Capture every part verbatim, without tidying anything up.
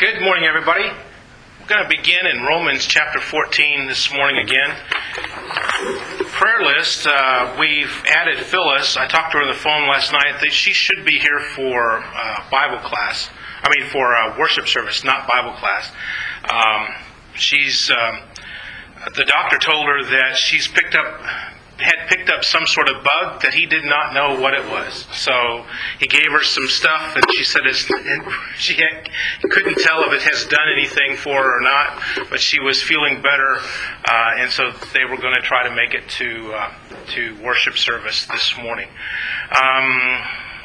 Good morning, everybody. We're going to begin in Romans chapter fourteen this morning again. Prayer list, uh, we've added Phyllis. I talked to her on the phone last night. That she should be here for uh, Bible class. I mean, for uh, worship service, not Bible class. Um, she's um, the doctor told her that she's picked up. had picked up some sort of bug that he did not know what it was. So he gave her some stuff, and she said it's, and she had, couldn't tell if it has done anything for her or not, but she was feeling better, uh, and so they were going to try to make it to uh, to worship service this morning. Um,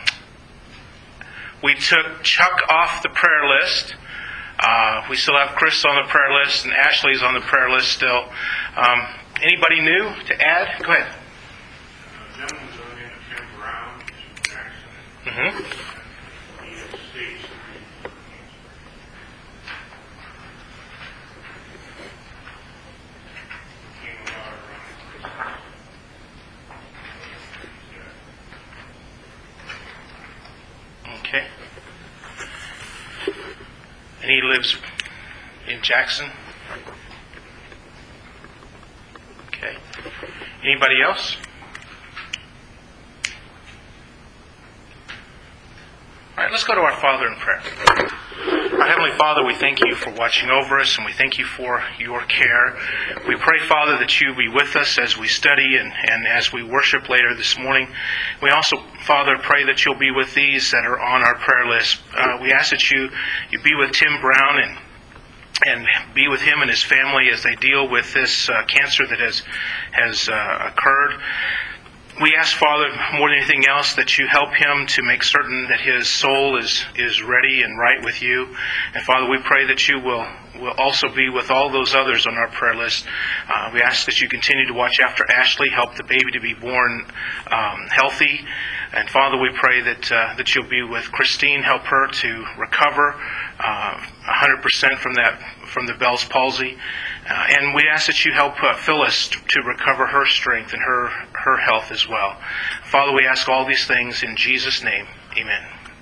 we took Chuck off the prayer list. Uh, we still have Chris on the prayer list, and Ashley's on the prayer list still. Um, Anybody new to add? Go ahead. Uh, gentleman's on in Tim Brown, Jackson. Mm-hmm. He is States. Okay. And he lives in Jackson? Okay. Anybody else? All right, let's go to our Father in prayer. Our Heavenly Father, we thank you for watching over us, and we thank you for your care. We pray, Father, that you be with us as we study and, and as we worship later this morning. We also, Father, pray that you'll be with these that are on our prayer list. Uh, we ask that you, you be with Tim Brown and and be with him and his family as they deal with this uh, cancer that has has uh, occurred. We ask, Father, more than anything else, that you help him to make certain that his soul is, is ready and right with you. And Father, we pray that you will, will also be with all those others on our prayer list. Uh, we ask that you continue to watch after Ashley, help the baby to be born um, healthy. And Father, we pray that uh, that you'll be with Christine, help her to recover uh, one hundred percent from that from the Bell's palsy. Uh, and we ask that you help uh, Phyllis to recover her strength and her, her health as well. Father, we ask all these things in Jesus' name. Amen.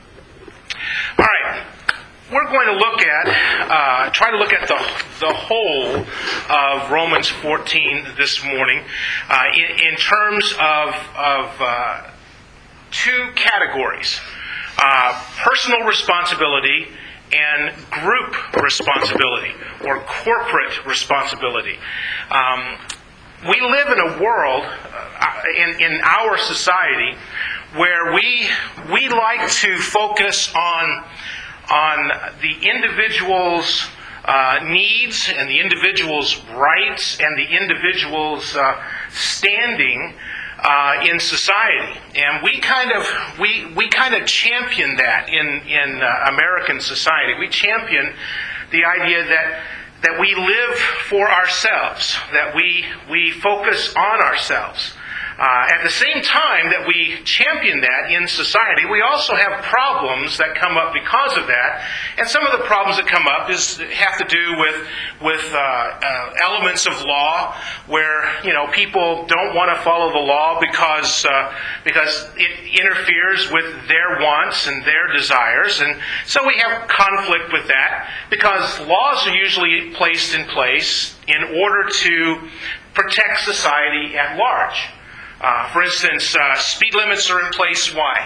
All right. We're going to look at, uh, try to look at the the whole of Romans fourteen this morning uh, in, in terms of, of uh, two categories. Uh, personal responsibility and group responsibility, or corporate responsibility. Um, we live in a world, uh, in, in our society, where we we like to focus on on the individual's uh, needs and the individual's rights and the individual's uh, standing Uh, in society, and we kind of we we kind of champion that in in uh, American society. We champion the idea that that we live for ourselves, that we we focus on ourselves. Uh, at the same time that we champion that in society, we also have problems that come up because of that. And some of the problems that come up is have to do with with uh, uh, elements of law, where you know people don't want to follow the law because uh, because it interferes with their wants and their desires, and so we have conflict with that because laws are usually placed in place in order to protect society at large. Uh, for instance, uh, speed limits are in place. Why?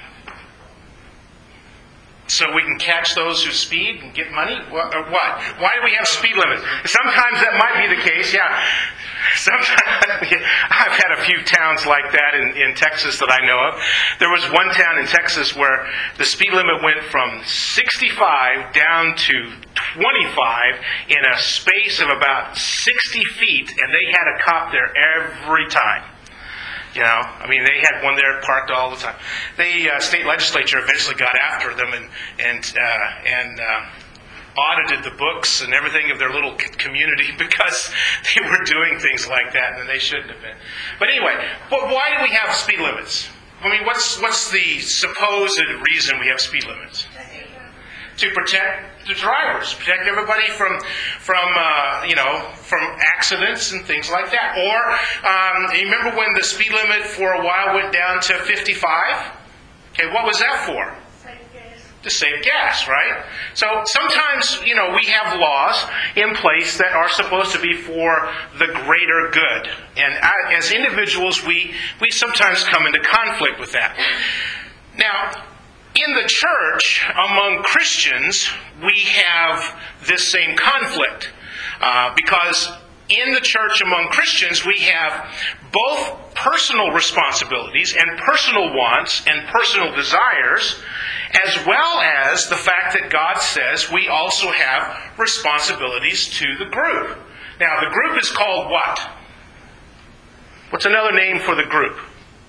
So we can catch those who speed and get money? What? what? Why do we have speed limits? Sometimes that might be the case, yeah. Sometimes I've had a few towns like that in, in Texas that I know of. There was one town in Texas where the speed limit went from sixty-five down to twenty-five in a space of about sixty feet, and they had a cop there every time. You know, I mean, they had one there parked all the time. The uh, state legislature eventually got after them and and uh, and uh, audited the books and everything of their little community because they were doing things like that and they shouldn't have been. But anyway, but why do we have speed limits? I mean, what's what's the supposed reason we have speed limits? To protect the drivers, protect everybody from, from uh, you know, from accidents and things like that. Or, um, you remember when the speed limit for a while went down to fifty-five? Okay, what was that for? To save gas, right? So sometimes, you know, we have laws in place that are supposed to be for the greater good. And as individuals, we, we sometimes come into conflict with that. Now, in the church, among Christians, we have this same conflict. Uh, because in the church among Christians, we have both personal responsibilities and personal wants and personal desires, as well as the fact that God says we also have responsibilities to the group. Now, the group is called what? What's another name for the group?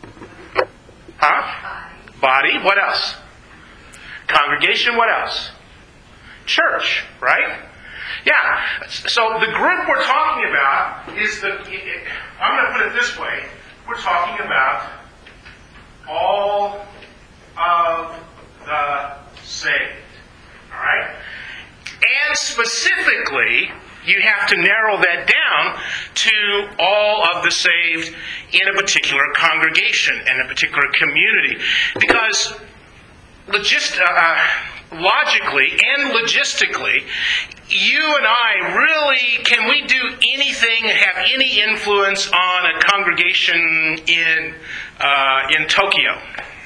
Huh? Body. What else? Congregation. What else? Church, right? Yeah. So the group we're talking about is the... I'm going to put it this way. We're talking about all of the saved. All right? And specifically, you have to narrow that down to all of the saved in a particular congregation and a particular community. Because logist- uh, logically and logistically, you and I really, can we do anything and have any influence on a congregation in uh, in Tokyo?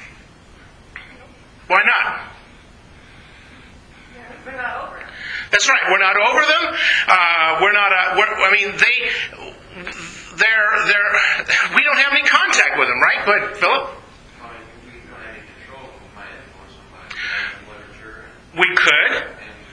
Why not? We're not over it. That's right. We're not over them. Uh, we're not. Uh, we're, I mean, they, they're, they're. We don't have any contact with them, right? Go ahead, Philip. We could.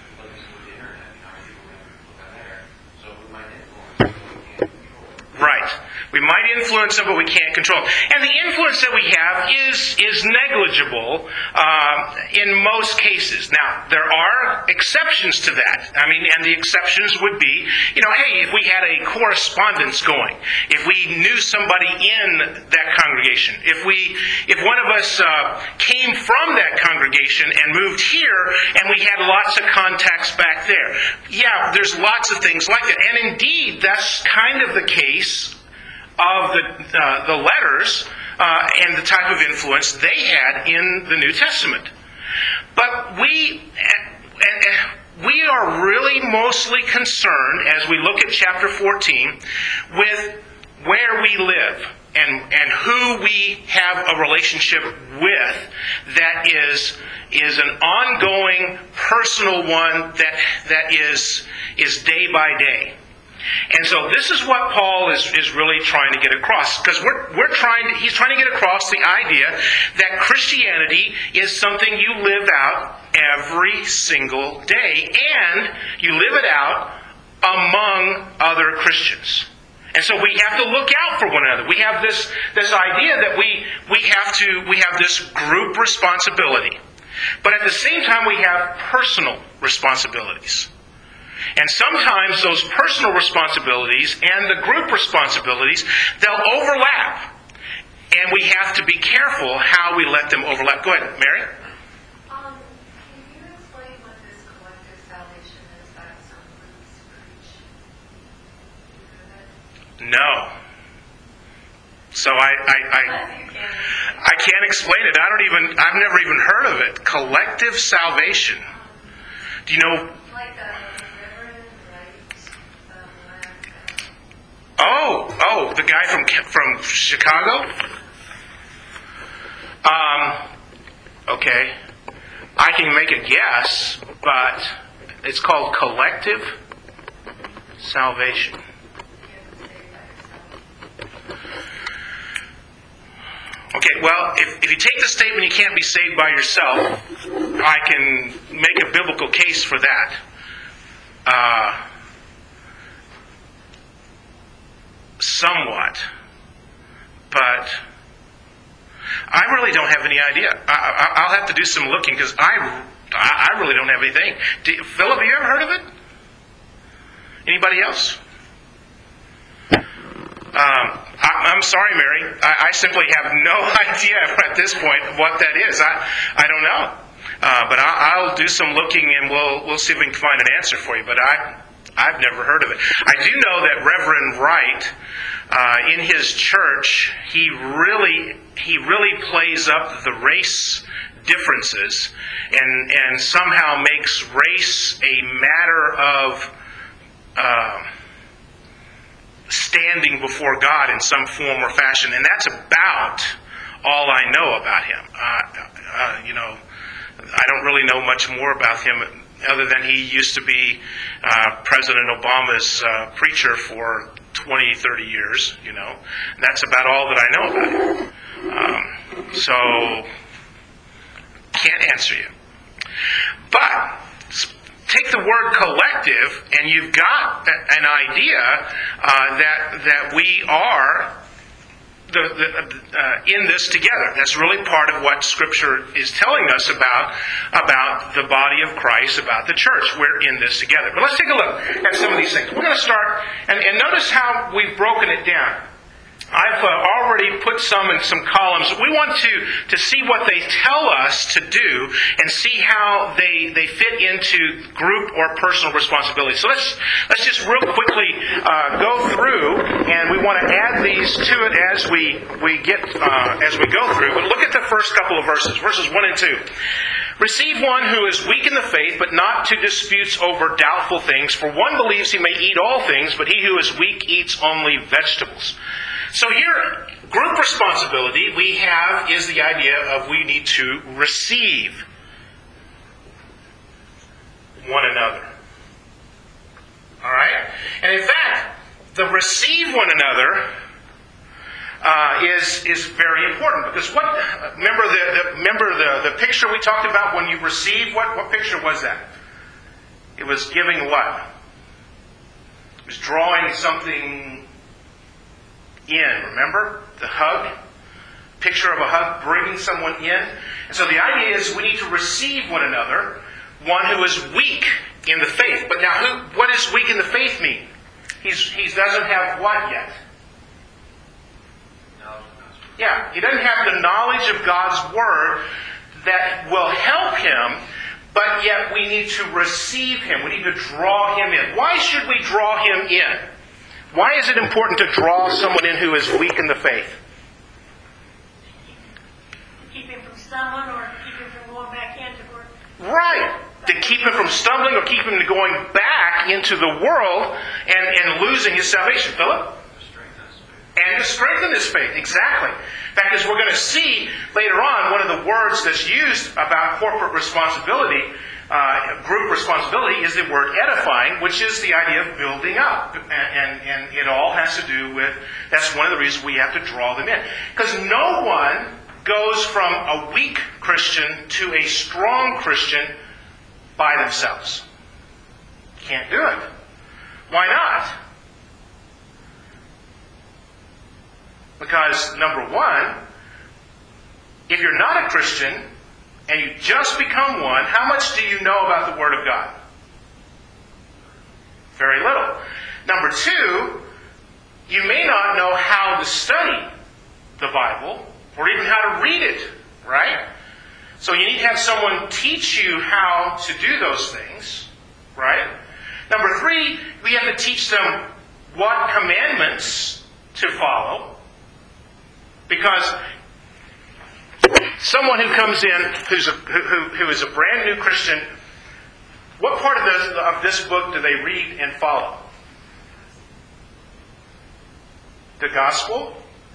Right. We might influence them, but we can't control them. And the influence that we have is is negligible uh, in most cases. Now, there are exceptions to that. I mean, and the exceptions would be, you know, hey, if we had a correspondence going, if we knew somebody in that congregation, if we, if one of us uh, came from that congregation and moved here, and we had lots of contacts back there. Yeah, there's lots of things like that. And indeed, that's kind of the case of the uh, the letters uh, and the type of influence they had in the New Testament. But we and we are really mostly concerned, as we look at chapter fourteen, with where we live and and who we have a relationship with that is is an ongoing personal one that that is is day by day. And so this is what Paul is, is really trying to get across. Because we're, we're trying to, he's trying to get across the idea that Christianity is something you live out every single day. And you live it out among other Christians. And so we have to look out for one another. We have this, this idea that we, we have to we have this group responsibility. But at the same time we have personal responsibilities. And sometimes those personal responsibilities and the group responsibilities, they'll overlap. And we have to be careful how we let them overlap. Go ahead, Mary. Um, can you explain what this collective salvation is that some groups preach? No. So I I, I, I can't explain it. I don't even, I've never even heard of it. Collective salvation. Do you know? Like a Reverend Wright, um, Oh, oh, the guy from from Chicago? Um, okay. I can make a guess, but it's called collective salvation. Okay, well, if, if you take the statement you can't be saved by yourself, I can make a biblical case for that. Uh, somewhat. But I really don't have any idea. I, I, I'll have to do some looking because I, I really don't have anything. Do, Philip, have you ever heard of it? Anybody else? Um, I, I'm sorry, Mary. I, I simply have no idea at this point what that is. I, I don't know. Uh, but I, I'll do some looking and we'll we'll see if we can find an answer for you. But I I've never heard of it. I do know that Reverend Wright, uh, in his church, he really he really plays up the race differences and, and somehow makes race a matter of uh, standing before God in some form or fashion. And that's about all I know about him. Uh, uh, you know, I don't really know much more about him other than he used to be uh, President Obama's uh, preacher for twenty, thirty years, you know. And that's about all that I know about him. Um, so, can't answer you. But, take the word collective, and you've got an idea uh, that that we are the, the, uh, in this together. That's really part of what Scripture is telling us about about the body of Christ, about the church. We're in this together. But let's take a look at some of these things. We're going to start, and, and notice how we've broken it down. I've uh, already put some in some columns. We want to, to see what they tell us to do and see how they they fit into group or personal responsibility. So let's let's just real quickly uh, go through, and we want to add these to it as we we get uh, as we go through. But look at the first couple of verses, verses one and two. Receive one who is weak in the faith, but not to disputes over doubtful things. For one believes he may eat all things, but he who is weak eats only vegetables. So here, group responsibility we have is the idea of we need to receive one another. All right? And in fact, the receive one another uh, is is very important, because what remember the, the remember the, the picture we talked about when you receive, what what picture was that? It was giving what? It was drawing something in, remember? The hug. Picture of a hug, bringing someone in. And so the idea is we need to receive one another, one who is weak in the faith. But now, who? What does weak in the faith mean? He's, he doesn't have what yet? Yeah, he doesn't have the knowledge of God's Word that will help him, but yet we need to receive him. We need to draw him in. Why should we draw him in? Why is it important to draw someone in who is weak in the faith? Keep him from stumbling, or keep him from going back into work. Right. To keep him from stumbling or keep him from going back into the world and, and losing his salvation. Philip? And to strengthen his faith. Exactly. In fact, as we're going to see later on, one of the words that's used about corporate responsibility, uh, group responsibility, is the word edifying, which is the idea of building up. And, and, and it all has to do with, that's one of the reasons we have to draw them in. Because no one goes from a weak Christian to a strong Christian by themselves. Can't do it. Why not? Because, number one, if you're not a Christian and you just become one, how much do you know about the Word of God? Very little. Number two, you may not know how to study the Bible or even how to read it, right? So you need to have someone teach you how to do those things, right? Number three, we have to teach them what commandments to follow. Because someone who comes in who's a, who, who is a brand new Christian, what part of this, of this book do they read and follow? The Gospel?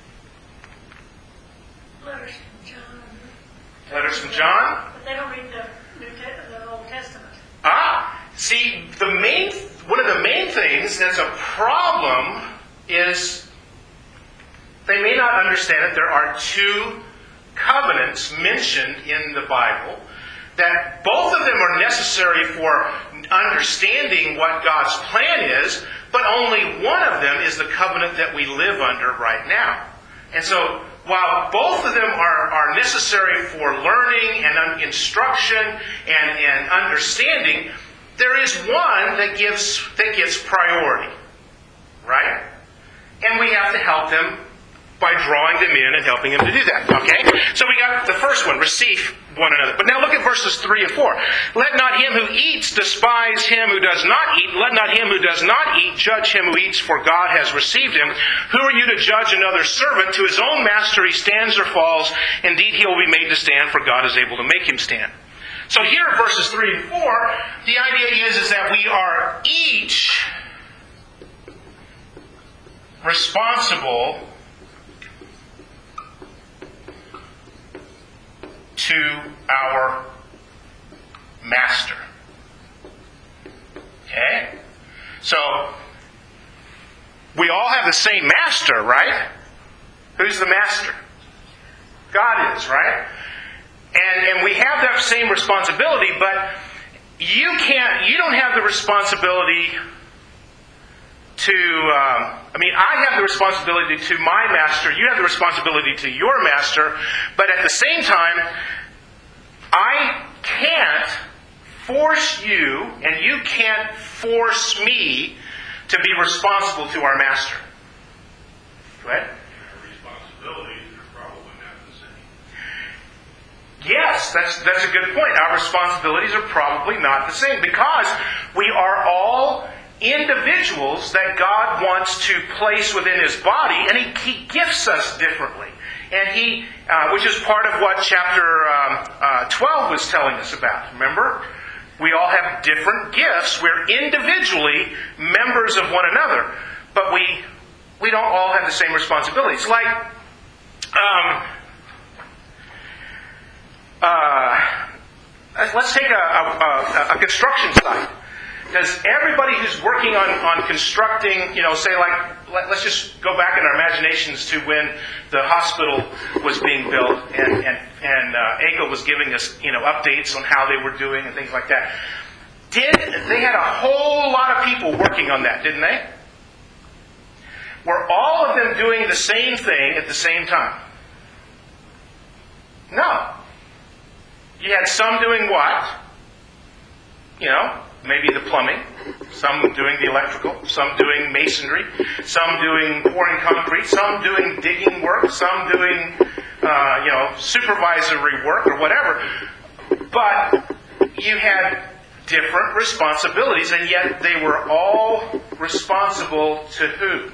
Letters from John. Letters from John? But they don't read the New Te- the Old Testament. Ah, see, the main one of the main things that's a problem is they may not understand that there are two covenants mentioned in the Bible, that both of them are necessary for understanding what God's plan is, but only one of them is the covenant that we live under right now. And so, while both of them are, are necessary for learning and instruction and, and understanding, there is one that gives that gets priority, right? And we have to help them by drawing them in and helping them to do that. Okay? So we got the first one, receive one another. But now look at verses three and four. Let not him who eats despise him who does not eat. Let not him who does not eat judge him who eats, for God has received him. Who are you to judge another servant? To his own master he stands or falls. Indeed, he will be made to stand, for God is able to make him stand. So here in verses three and four, the idea is, is that we are each responsible to our master. Okay? So, we all have the same master, right? Who's the master? God is, right? And, and we have that same responsibility, but you can't, you don't have the responsibility to, um, I mean, I have the responsibility to my master, you have the responsibility to your master, but at the same time, I can't force you, and you can't force me to be responsible to our master. Go ahead. Our responsibilities are probably not the same. Yes, that's that's a good point. Our responsibilities are probably not the same because we are all individuals that God wants to place within His body, and He, he gifts us differently. And He, uh, which is part of what chapter um, uh, twelve was telling us about. Remember? We all have different gifts. We're individually members of one another, but we we don't all have the same responsibilities. Like, um, uh, let's take a, a, a construction site. Does everybody who's working on, on constructing, you know, say like, let, let's just go back in our imaginations to when the hospital was being built and, and, and uh, A C O was giving us, you know, updates on how they were doing and things like that. Did they had a whole lot of people working on that, didn't they? Were all of them doing the same thing at the same time? No. You had some doing what? You know, maybe the plumbing, some doing the electrical, some doing masonry, some doing pouring concrete, some doing digging work, some doing, uh, you know, supervisory work or whatever. But you had different responsibilities, and yet they were all responsible to who?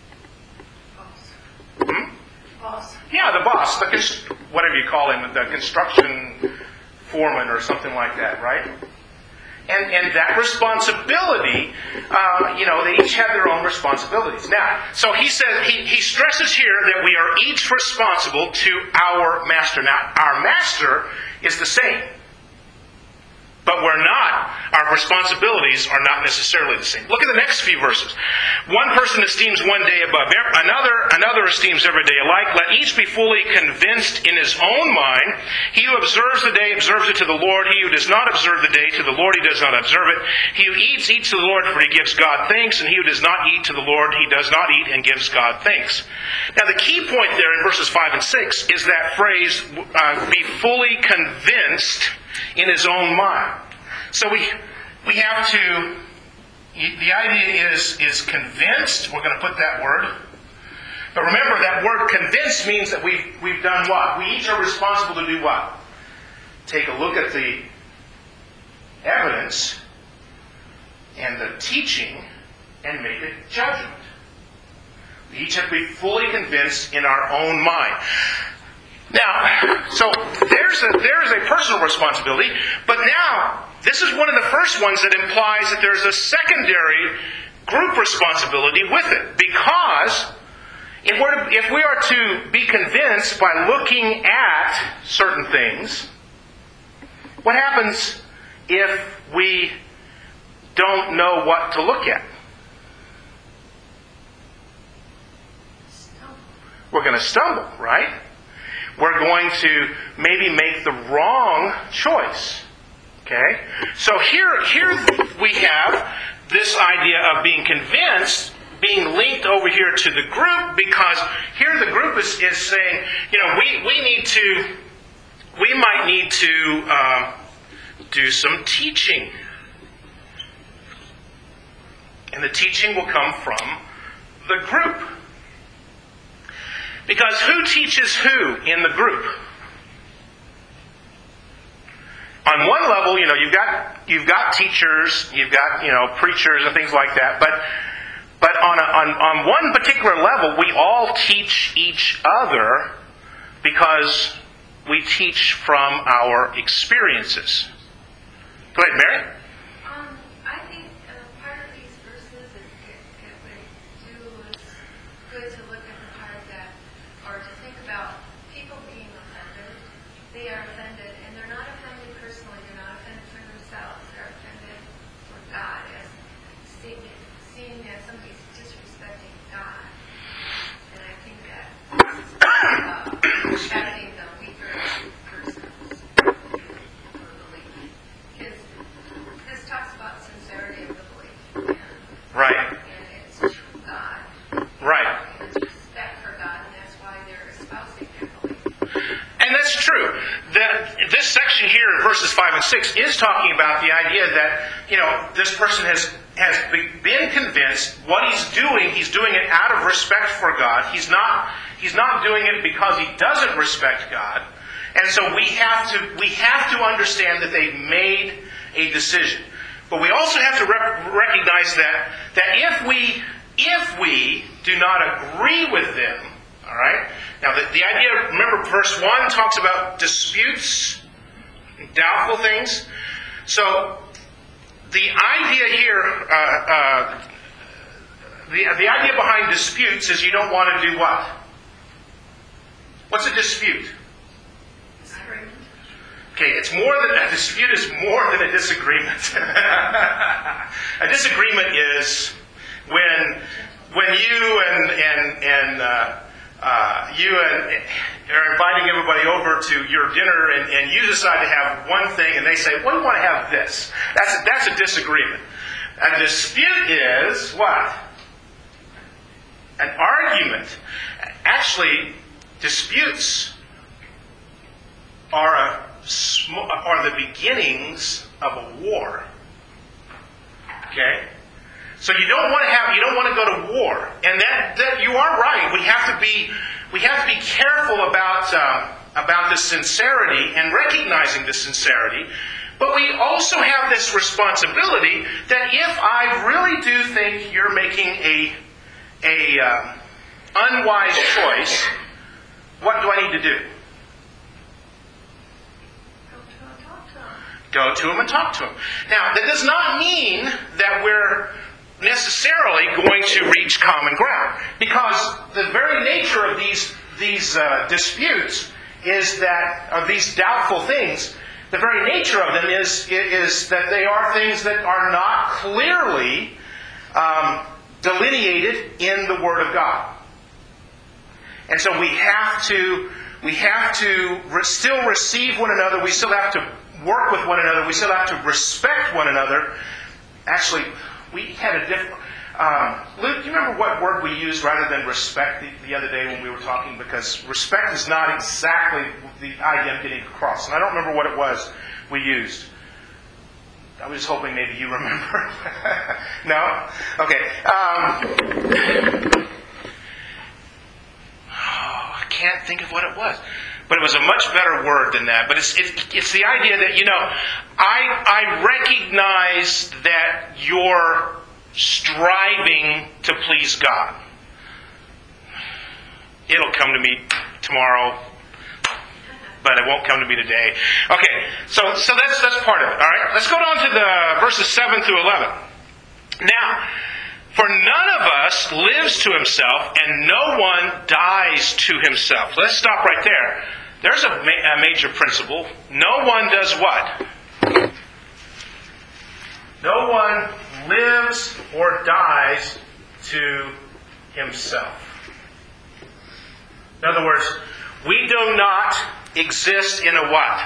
Hmm? Boss. Yeah, the boss, the cons- whatever you call him, the construction foreman or something like that, right? And, and that responsibility, uh, you know, they each have their own responsibilities. Now, so he says, he, he stresses here that we are each responsible to our master. Now, our master is the same. But we're not, our responsibilities are not necessarily the same. Look at the next few verses. One person esteems one day above another, another esteems every day alike. Let each be fully convinced in his own mind. He who observes the day observes it to the Lord. He who does not observe the day to the Lord, he does not observe it. He who eats, eats to the Lord, for he gives God thanks. And he who does not eat to the Lord, he does not eat and gives God thanks. Now the key point there in verses five and six is that phrase, uh, be fully convinced in his own mind. So we we have to, the idea is, is convinced. We're going to put that word. But remember, that word convinced means that we've, we've done what? We each are responsible to do what? Take a look at the evidence and the teaching and make a judgment. We each have to be fully convinced in our own mind. Now, so there's a, there's a personal responsibility, but now, this is one of the first ones that implies that there's a secondary group responsibility with it. Because if we're, if we are to be convinced by looking at certain things, what happens if we don't know what to look at? We're going to stumble, right? We're going to maybe make the wrong choice. Okay? So here, here we have this idea of being convinced being linked over here to the group, because here the group is, is saying, you know, we, we need to, we might need to um, do some teaching. And the teaching will come from the group. Because who teaches who in the group? on one level, you know, you've got you've got teachers, you've got, you know, preachers and things like that, but but on a, on on one particular level, we all teach each other because we teach from our experiences. Go ahead, Mary. Um, I think uh, part of these verses, it, it, it would do is good to look at the part that, or to think about people being offended. They are offended, and they're not offended personally. They're not offended for themselves. They're offended for God, as seeing, seeing that somebody's disrespecting God. And I think that this is uh, protecting the weaker persons for belief. Because this talks about sincerity of the belief. And, Right. and it's true God. Right. And it's respect for God, and that's why they're espousing their belief. And that's true. That this section here in verses five and six is talking about the idea that, you know, this person has has been convinced what he's doing, he's doing it out of respect for God. He's not he's not doing it because he doesn't respect God. And so we have to we have to understand that they've made a decision. But we also have to rec- recognize that that if we if we do not agree with them, all right. Now the, the idea, remember, verse one talks about disputes, doubtful things. So the idea here, uh, uh, the the idea behind disputes is you don't want to do what? What's a dispute? Disagreement. Okay, it's more than a dispute is more than a disagreement. A disagreement is when when you and and and uh, uh, you and are inviting everybody over to your dinner, and, and you decide to have one thing, and they say, "Well, we want to have this." That's a, that's a disagreement. A dispute is what? An argument. Actually, disputes are a sm- are the beginnings of a war. Okay? So you don't want to have you don't want to go to war, and that, that you are right. We have to be we have to be careful about uh, about the sincerity and recognizing the sincerity. But we also have this responsibility that if I really do think you're making a a uh, unwise choice, what do I need to do? Go to him and talk to him. Now, that does not mean that we're necessarily going to reach common ground, because the very nature of these these uh, disputes is that of these doubtful things. The very nature of them is is that they are things that are not clearly um, delineated in the Word of God, and so we have to we have to re- still receive one another. We still have to work with one another. We still have to respect one another. Actually, we had a different... Um, Luke, do you remember what word we used rather than respect the, the other day when we were talking? Because respect is not exactly the idea I'm getting across. And I don't remember what it was we used. I was hoping maybe you remember. No? Okay. Um, oh, I can't think of what it was. But it was a much better word than that. But it's it's, it's the idea that, you know, I I recognize that you're striving to please God. It'll come to me tomorrow, but it won't come to me today. Okay, so so that's that's part of it. All right, let's go down to the verses seven through eleven. Now, for none of us lives to himself, and no one dies to himself. Let's stop right there. There's a, ma- a major principle. No one does what? No one lives or dies to himself. In other words, we do not exist in a what?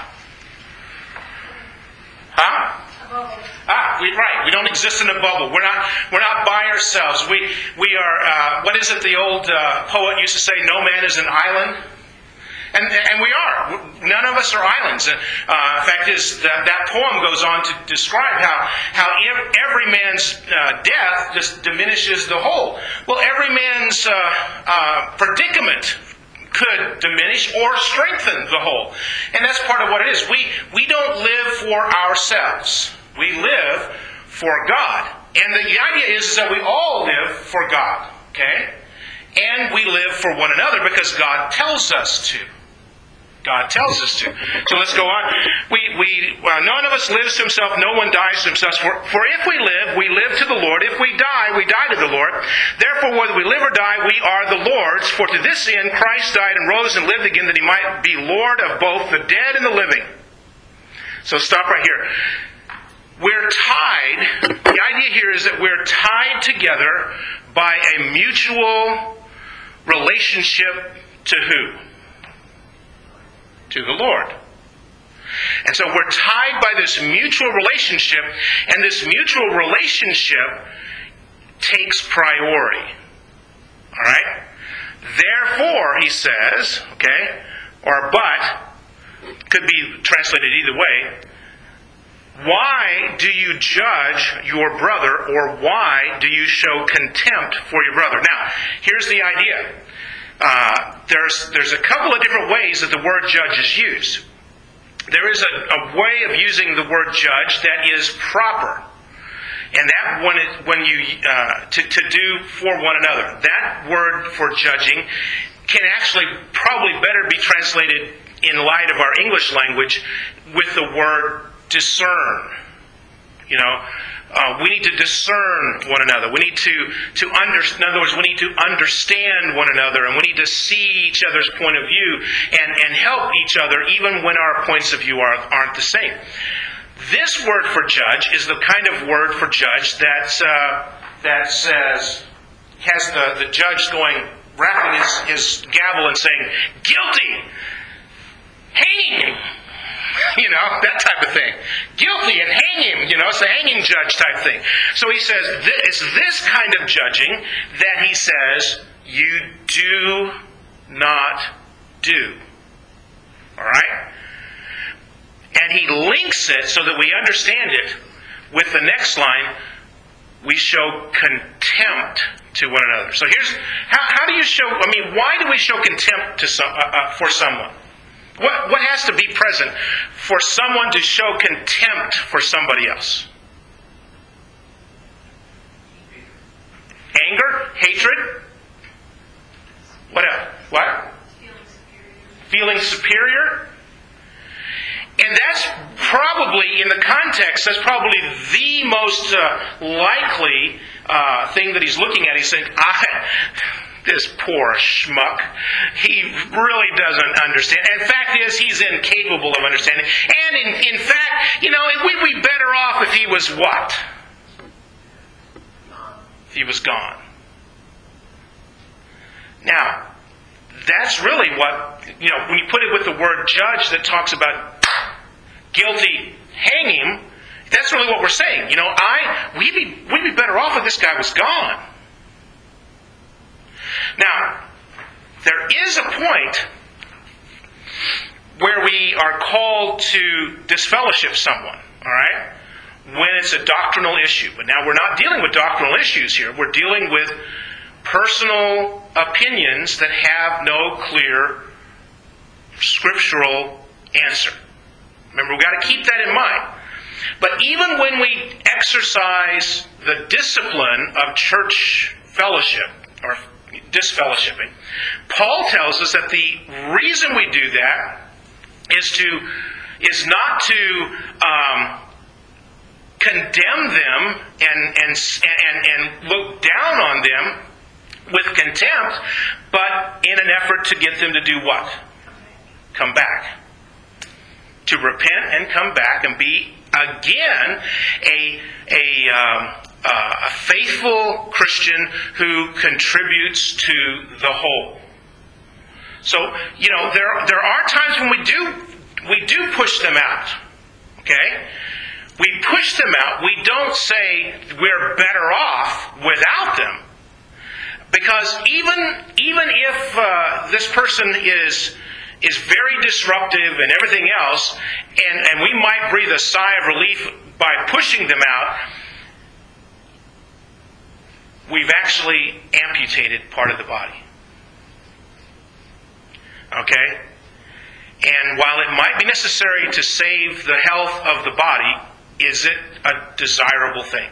Huh? Ah, we, right. We don't exist in a bubble. We're not. We're not by ourselves. We we are. Uh, what is it? The old uh, poet used to say, "No man is an island." And, and we are. None of us are islands. Uh, in fact, is that, that poem goes on to describe how how every man's uh, death just diminishes the whole. Well, every man's uh, uh, predicament could diminish or strengthen the whole. And that's part of what it is. We, we don't live for ourselves. We live for God. And the idea is that we all live for God. Okay? And we live for one another because God tells us to. God tells us to. So let's go on. We, we, well, none of us lives to himself. No one dies to himself. For, for if we live, we live to the Lord. If we die, we die to the Lord. Therefore, whether we live or die, we are the Lord's. For to this end, Christ died and rose and lived again, that he might be Lord of both the dead and the living. So stop right here. We're tied. The idea here is that we're tied together by a mutual relationship to who? To the Lord. And so we're tied by this mutual relationship, and this mutual relationship takes priority. Alright? Therefore, he says, okay, or but, could be translated either way, why do you judge your brother, or why do you show contempt for your brother? Now, here's the idea. Uh, there's there's a couple of different ways that the word judge is used. There is a, a way of using the word judge that is proper, and that when it, when you uh, to to do for one another. That word for judging can actually probably better be translated in light of our English language with the word discern. You know. Uh, we need to discern one another. We need to, to under, in other words, we need to understand one another, and we need to see each other's point of view and, and help each other even when our points of view are, aren't the same. This word for judge is the kind of word for judge that, uh, that says, has the, the judge going, rapping his, his gavel and saying, guilty, hang him. You know, that type of thing. Guilty and hang him. You know, it's the hanging judge type thing. So he says, it's this kind of judging that he says, you do not do. Alright? And he links it so that we understand it with the next line, we show contempt to one another. So here's, how, how do you show, I mean, why do we show contempt to some, uh, uh, for someone? What, what has to be present for someone to show contempt for somebody else? Anger? Hatred? What else? What? Feeling superior. Feeling superior? And that's probably, in the context, that's probably the most uh, likely uh, thing that he's looking at. He's saying, I... This poor schmuck. He really doesn't understand. And the fact is, he's incapable of understanding. And in, in fact, you know, we'd be better off if he was what? If he was gone. Now, that's really what, you know, when you put it with the word judge that talks about guilty, hang him, that's really what we're saying. You know, I, we'd be, we'd be better off if this guy was gone. Now, there is a point where we are called to disfellowship someone, all right, when it's a doctrinal issue. But now we're not dealing with doctrinal issues here. We're dealing with personal opinions that have no clear scriptural answer. Remember, we've got to keep that in mind. But even when we exercise the discipline of church fellowship, or disfellowshipping, Paul tells us that the reason we do that is to is not to um, condemn them and, and and and look down on them with contempt, but in an effort to get them to do what? Come back. To repent and come back and be again a a um, uh, a faithful Christian who contributes to the whole. So, you know, there there are times when we do we do push them out. Okay? We push them out. We don't say we're better off without them. Because even even if uh, this person is is very disruptive and everything else, and, and we might breathe a sigh of relief by pushing them out, we've actually amputated part of the body. Okay? And while it might be necessary to save the health of the body, is it a desirable thing?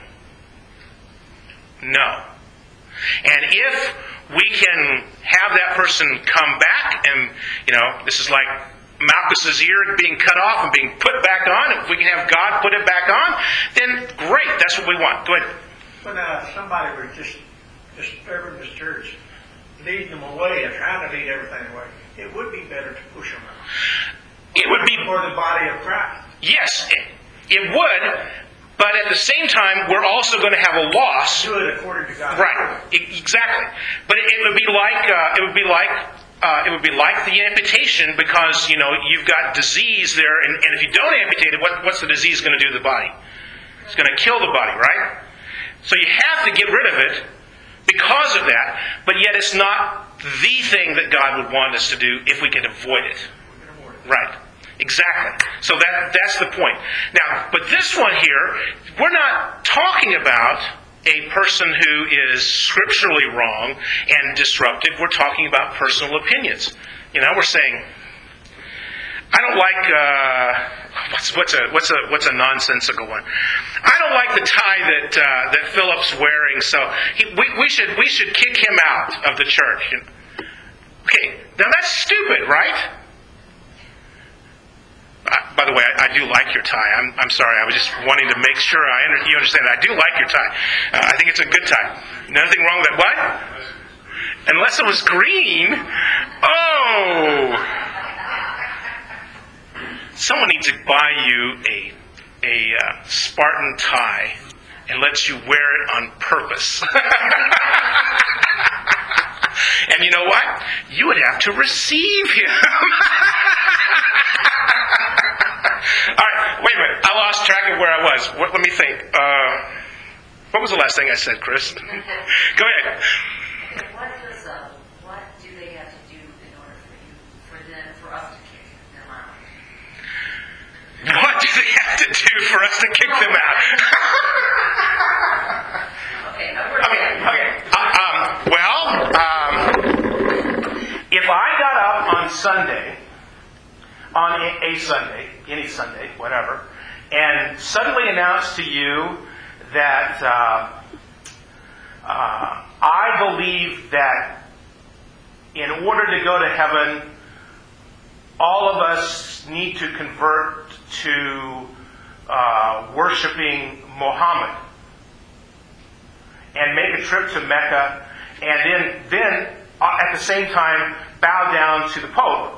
No. And if we can have that person come back and, you know, this is like Malchus's ear being cut off and being put back on, if we can have God put it back on, then great, that's what we want. Go ahead. When uh, somebody was just disturbing this church, leading them away and trying to lead everything away, it would be better to push them out. It would be... For the body of Christ. Yes, it, it would, but at the same time, we're also going to have a loss. Do it according to God. Right, e- exactly. But it, it would be like, uh, it would be like, uh, it would be like the amputation, because, you know, you've got disease there, and, and if you don't amputate it, what, what's the disease going to do to the body? It's going to kill the body, right? So you have to get rid of it because of that, but yet it's not the thing that God would want us to do if we can avoid it. Right. Exactly. So that that's the point. Now, but this one here, we're not talking about a person who is scripturally wrong and disruptive. We're talking about personal opinions. You know, we're saying, I don't like uh, what's what's a what's a what's a nonsensical one. I don't like the tie that uh, that Philip's wearing, so he, we we should we should kick him out of the church. Okay, now that's stupid, right? Uh, by the way, I, I do like your tie. I'm I'm sorry. I was just wanting to make sure I under, you understand. I do like your tie. Uh, I think it's a good tie. Nothing wrong with that. What? Unless it was green. Oh. Someone needs to buy you a a uh, Spartan tie and let you wear it on purpose. And you know what? You would have to receive him. All right, wait a minute. I lost track of where I was. What, let me think. Uh, what was the last thing I said, Chris? Go ahead. Okay, what does uh, what do they have to do in order for you, for them, for us to kick them out? What do they have to do for us to kick them out? Okay, now we're Okay, okay. Uh, um, well, um, if I got up on Sunday, on a, a Sunday, any Sunday, whatever, and suddenly announced to you that uh, uh, I believe that in order to go to heaven, all of us need to convert to uh, worshiping Muhammad and make a trip to Mecca, and then, then uh, at the same time bow down to the Pope.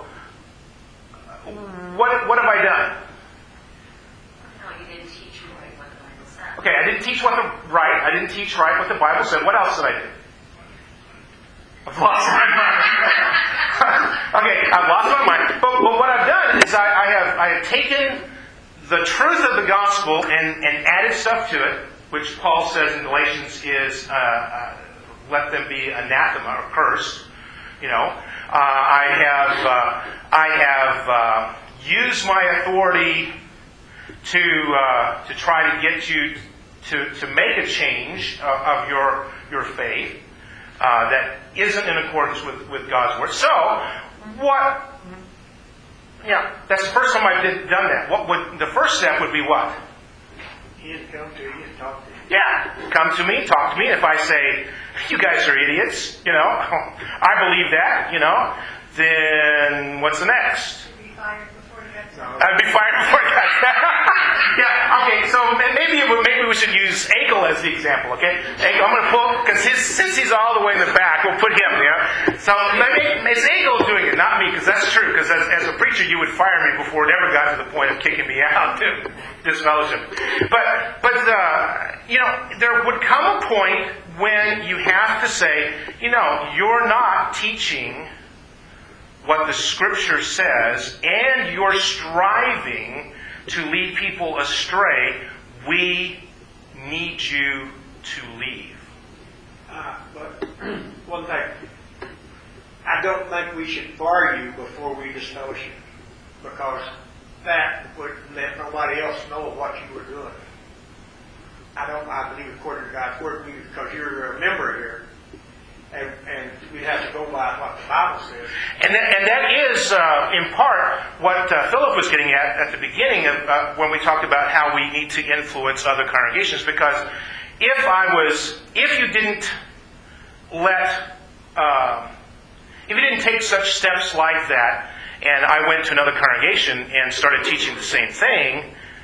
What, what have I done? No, you didn't teach right what the Bible said. Okay, I didn't teach what the right. I didn't teach right what the Bible said. What else did I do? I've lost my mind. Okay, I've lost my mind. But, but what I've done is I, I have I have taken the truth of the gospel and, and added stuff to it, which Paul says in Galatians is uh, uh, let them be anathema or cursed. You know, uh, I have uh, I have uh, used my authority to uh, to try to get you to, to make a change of, of your your faith uh, that isn't in accordance with, with God's word. So, what? Yeah, that's the first time I've did, done that. What would the first step would be? What? He'd come to you and talk to you. Yeah, come to me, talk to me. If I say, you guys are idiots, you know, I believe that, you know, then what's the next? Be fired before you get to I'd be fired before I got Yeah, okay, so maybe it would, maybe we should use Akel as the example, okay? Akel, I'm going to pull, because his, since he's all the way in the back, we'll put him there. So maybe it's Akel doing it, not me, because that's true, because as, as a preacher you would fire me before it ever got to the point of kicking me out of this fellowship. But, but uh, you know, there would come a point when you have to say, you know, you're not teaching what the Scripture says, and you're striving to lead people astray. We need you to leave. Uh, but one thing, I don't think we should fire you before we dismiss you, because that would let nobody else know what you were doing. I don't. I believe according to God's word, because you're a member here, and, and we'd have to go by what the Bible says. And that, and that is, uh, in part, what uh, Philip was getting at at the beginning of uh, when we talked about how we need to influence other congregations. Because if I was, if you didn't let, uh, if you didn't take such steps like that, and I went to another congregation and started teaching the same thing,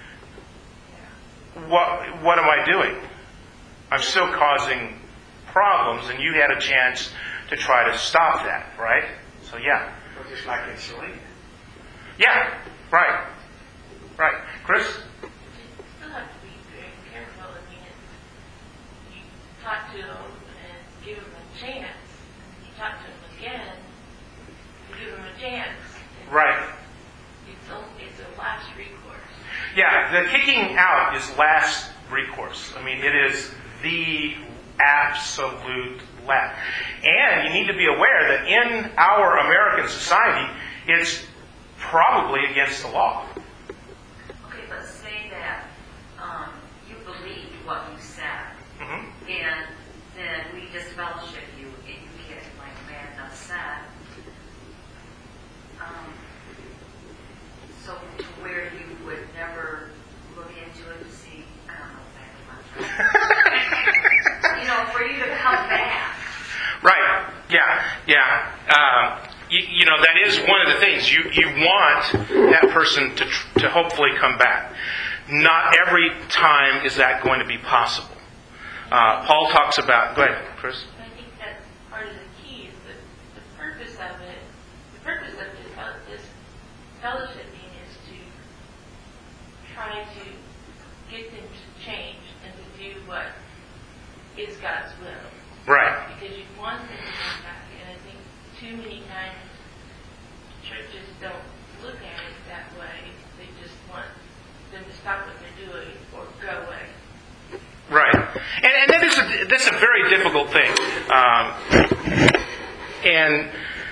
what what am I doing? I'm still causing problems, and you had a chance to try to stop that, right? So yeah. Or just like in Selena. Yeah, right. Right. Chris? You still have to be very careful. I mean, you talk to them and give them a chance. And you talk to them again, you give them a chance. And Right. It's a, it's a last recourse. Yeah, the kicking out is last recourse. I mean, it is the absolute last. And you need to be aware that in our American society, it's probably against the law. Okay, but say that um, you believe what you said, Mm-hmm. and then we disfellowship you, and you get like mad and upset. Um, so to where you would never look into it to see, I don't know exactly what. You know, for you to come back. Right. Yeah. Yeah. Um, you, you know, that is one of the things. You you want that person to tr- to hopefully come back. Not every time is that going to be possible. Uh, Paul talks about. Go ahead, Chris. I think that's part of the key is that the purpose of it, the purpose of this, fel- this fellowshipping is to try to get them to change and to do what is God's will. Right. Because you want them to come back, and I think too many times churches don't look at it that way. They just want them to stop what they're doing or go away. Right, and, and that is a, that's a very difficult thing, um, and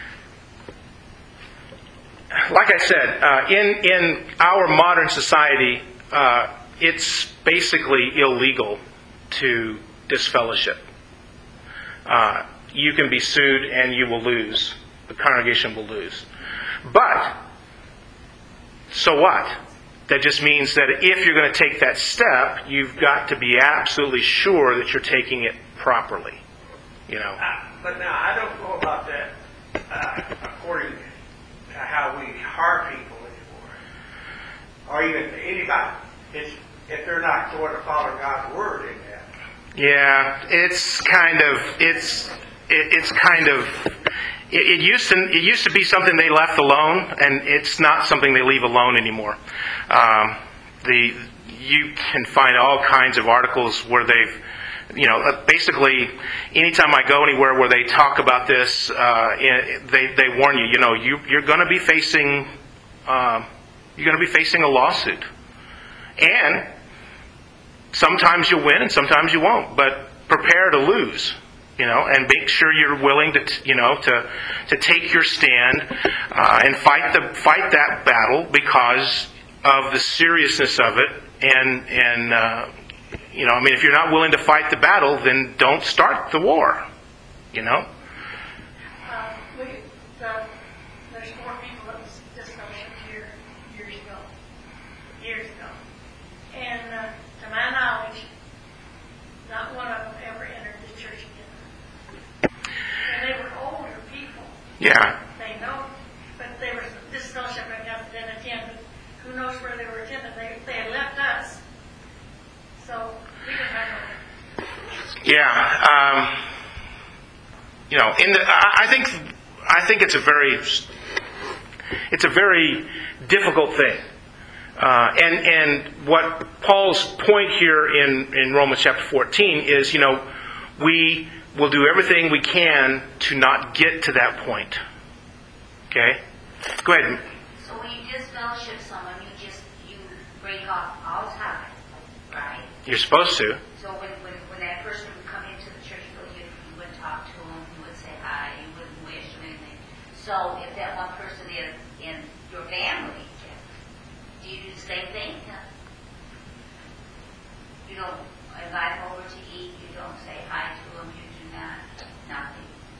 like I said, uh, in in our modern society, uh, it's basically illegal to disfellowship. Uh, you can be sued, and you will lose. The congregation will lose. But so what? That just means that if you're going to take that step, you've got to be absolutely sure that you're taking it properly. You know. Uh, but now, I don't know about that uh, according to how we hire people anymore. Or even anybody. It's, if they're not going to follow God's word in that. Yeah, it's kind of it's it, it's kind of it, it used to it used to be something they left alone, and it's not something they leave alone anymore. Um, the you can find all kinds of articles where they've, you know, basically anytime I go anywhere where they talk about this, uh, they they warn you, you know, you you're going to be facing um, you're going to be facing a lawsuit, and sometimes you'll win and sometimes you won't, but prepare to lose, you know, and make sure you're willing to, you know, to to take your stand uh, and fight the fight that battle because of the seriousness of it. And and uh, you know, I mean, if you're not willing to fight the battle, then don't start the war, you know. Um, we, so, there's four people that was disfellowshipped here years ago, years ago. And uh, to my knowledge, not one of them ever entered the church again. And they were older people. Yeah. They know, but they were disfellowshipped right now, then attended. Who knows where they were attended? They, they had left us. So, we didn't have no. Yeah. Um, you know, in the, I, I think I think it's a very it's a very difficult thing. Uh, and and what Paul's point here in, in Romans chapter fourteen is, you know, we will do everything we can to not get to that point. Okay? Go ahead. So when you disfellowship someone, you just, you break off all time, right? You're supposed to. So when, when, when that person would come into the church, you, you wouldn't talk to them, you wouldn't say hi, you wouldn't wish or anything. So if that one person is in your family, do you do the same thing? You don't invite them over to eat, you don't say hi to them, you do not, nothing.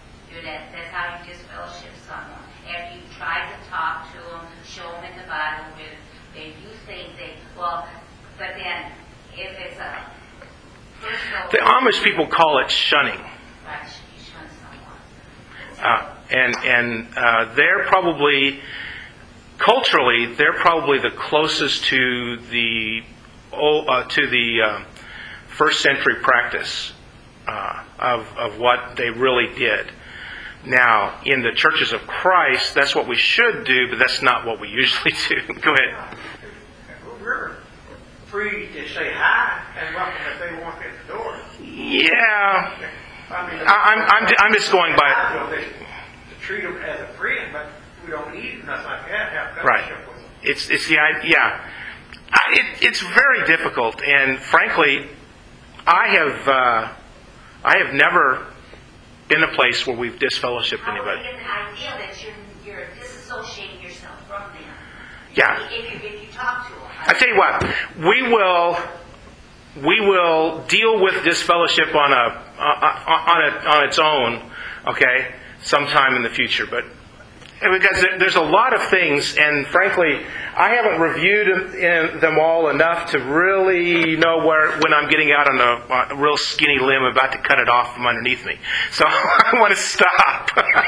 Amish people call it shunning. Right, you shun someone. Uh, and and uh, they're probably, culturally, they're probably the closest to the oh, uh, to the uh, first century practice uh, of of what they really did. Now, in the churches of Christ, that's what we should do, but that's not what we usually do. Go ahead. We're free to say hi and welcome if they want at the door. Yeah, I mean, I, I'm I'm I'm just going by. I feel they- to treat them as a friend, but we don't need them, nothing like that. Have Right. fellowship with them. It's it's the i- yeah. I, it, it's very difficult, and frankly, I have uh, I have never been a place where we've disfellowshipped How do we anybody. get the idea that you're, you're disassociating yourself from them? Yeah. If you, if you talk to them. I tell you what, we will we will deal with disfellowship on a on a on its own, okay, sometime in the future. But because there's a lot of things, and frankly, I haven't reviewed them all enough to really know where when I'm getting out on a, a real skinny limb about to cut it off from underneath me. So I want to stop.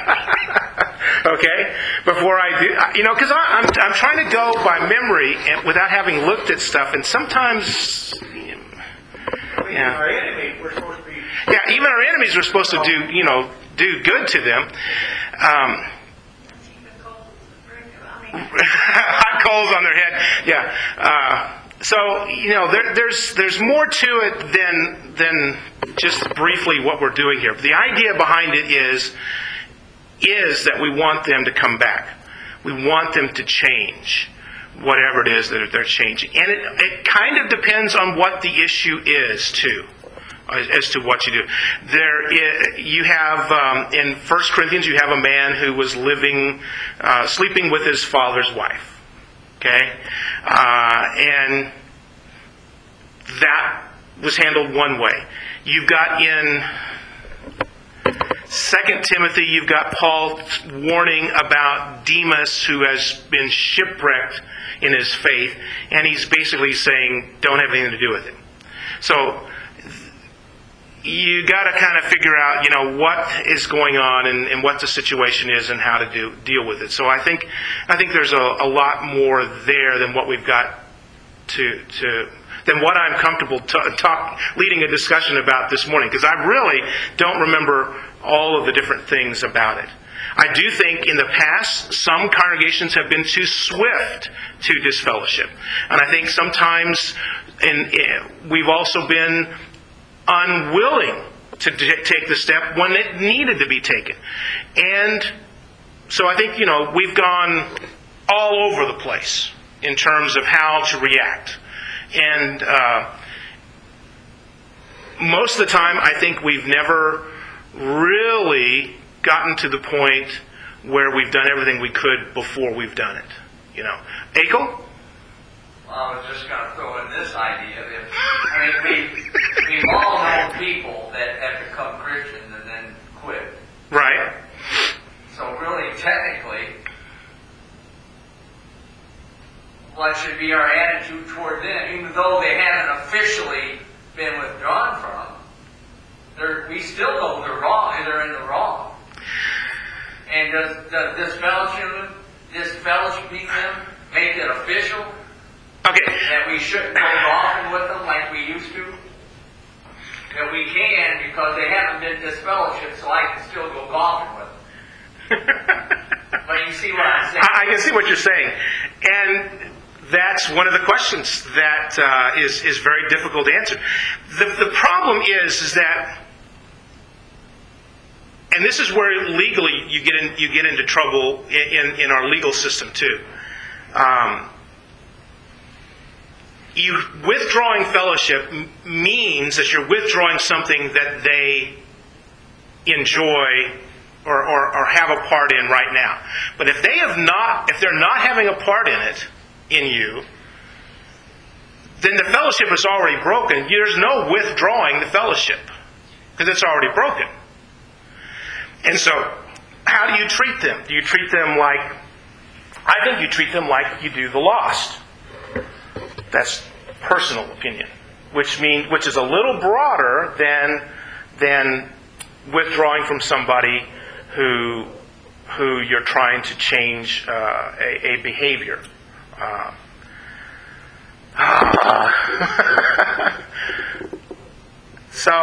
Okay, before I do, you know, because I'm I'm trying to go by memory and without having looked at stuff, and sometimes, I mean, yeah. our enemy, we're supposed to be. yeah, even our enemies are supposed to do, you know, do good to them. Um, Even cold as a brick, I mean, hot coals on their head, yeah. Uh, so you know, there, there's there's more to it than than just briefly what we're doing here. The idea behind it is. is that we want them to come back. We want them to change whatever it is that they're changing. And it, it kind of depends on what the issue is, too, as, as to what you do. There, i- you have, um, in First Corinthians, you have a man who was living, uh, sleeping with his father's wife. Okay? Uh, and that was handled one way. You've got in Second Timothy, you've got Paul warning about Demas, who has been shipwrecked in his faith, and he's basically saying, don't have anything to do with it. So you got to kind of figure out, you know, what is going on and, and what the situation is and how to do deal with it. So I think I think there's a, a lot more there than what we've got to to. than what I'm comfortable to talk, leading a discussion about this morning, because I really don't remember all of the different things about it. I do think in the past, some congregations have been too swift to disfellowship. And I think sometimes in, in, we've also been unwilling to d- take the step when it needed to be taken. And so I think, you know, we've gone all over the place in terms of how to react. And uh, most of the time, I think we've never really gotten to the point where we've done everything we could before we've done it. You know, Akel? Well, I was just going to throw in this idea that, I mean, we, we've all known people that have become Christians and then quit. Right. So really, technically, what should be our attitude toward them, even though they haven't officially been withdrawn from, they're, we still know they're wrong, and they're in the wrong. And does, does this fellowship, this fellowshipping them, make it official Okay. that we shouldn't go golfing with them like we used to? That we can, because they haven't been disfellowshipped, so I can still go golfing with them. But you see what I'm saying? I, I can see what you're saying. And that's one of the questions that uh, is, is very difficult to answer. The, the problem is, is that, and this is where legally you get in, you get into trouble in, in, in our legal system too. Um, you withdrawing fellowship m- means that you're withdrawing something that they enjoy or, or, or have a part in right now. But if they have not, if they're not having a part in it, in you, then the fellowship is already broken. There's no withdrawing the fellowship because it's already broken. And so, how do you treat them? Do you treat them like, I think you treat them like you do the lost. That's personal opinion. which mean which is a little broader than than withdrawing from somebody who who you're trying to change uh, a, a behavior. Uh, so,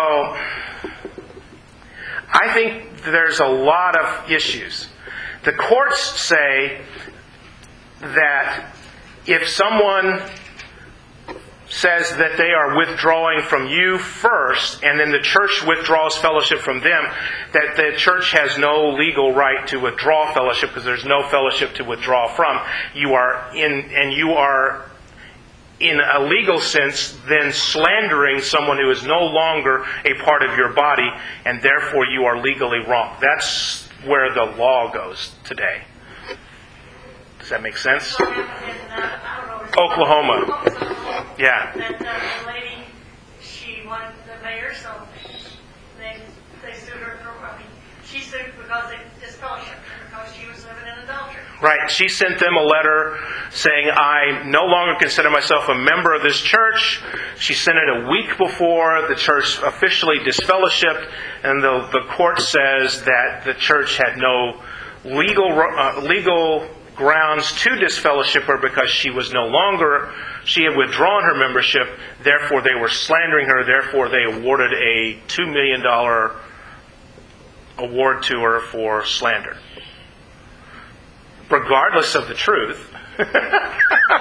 I think there's a lot of issues. The courts say that if someone says that they are withdrawing from you first, and then the church withdraws fellowship from them, that the church has no legal right to withdraw fellowship because there's no fellowship to withdraw from. You are in, and you are, in a legal sense, then slandering someone who is no longer a part of your body, and therefore you are legally wrong. That's where the law goes today. Does that make sense? Oklahoma. Yeah. That uh, the lady, she wanted the mayor, so they they sued her for, I mean, she sued because they disfellowshipped her because she was living in adultery. Right. She sent them a letter saying, I no longer consider myself a member of this church. She sent it a week before the church officially disfellowshipped, and the, the court says that the church had no legal uh, legal grounds to disfellowship her because she was no longer, she had withdrawn her membership, therefore they were slandering her, therefore they awarded a two million dollars award to her for slander. Regardless of the truth. Yeah,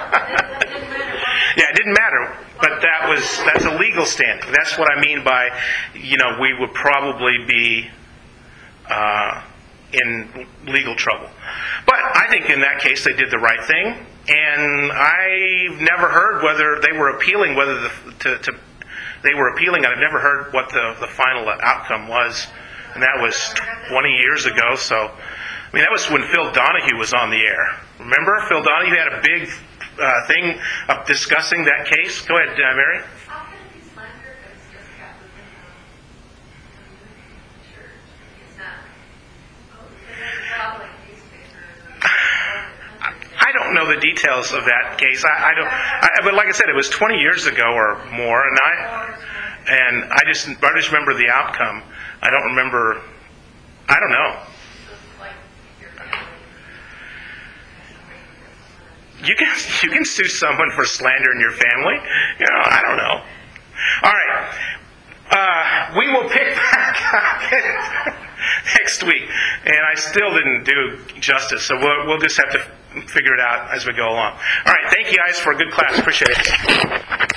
it didn't matter, but that was, that's a legal standing. That's what I mean by, you know, we would probably be uh, in legal trouble. But I think in that case they did the right thing, and I've never heard whether they were appealing, whether the, to, to they were appealing. I've never heard what the, the final outcome was, and that was twenty years ago. So, I mean, that was when Phil Donahue was on the air. Remember, Phil Donahue had a big uh, thing of discussing that case. Go ahead, uh, Mary. How can it be slander if it's just got within the church? It's not. It's not like I don't know the details of that case. I, I don't. I, but like I said, it was twenty years ago or more, and I and I just I just remember the outcome. I don't remember. I don't know. You can you can sue someone for slander in your family. You know, I don't know. All right. Uh, we will pick back up next week, and I still didn't do justice, so we'll, we'll just have to figure it out as we go along. All right, thank you guys for a good class. Appreciate it.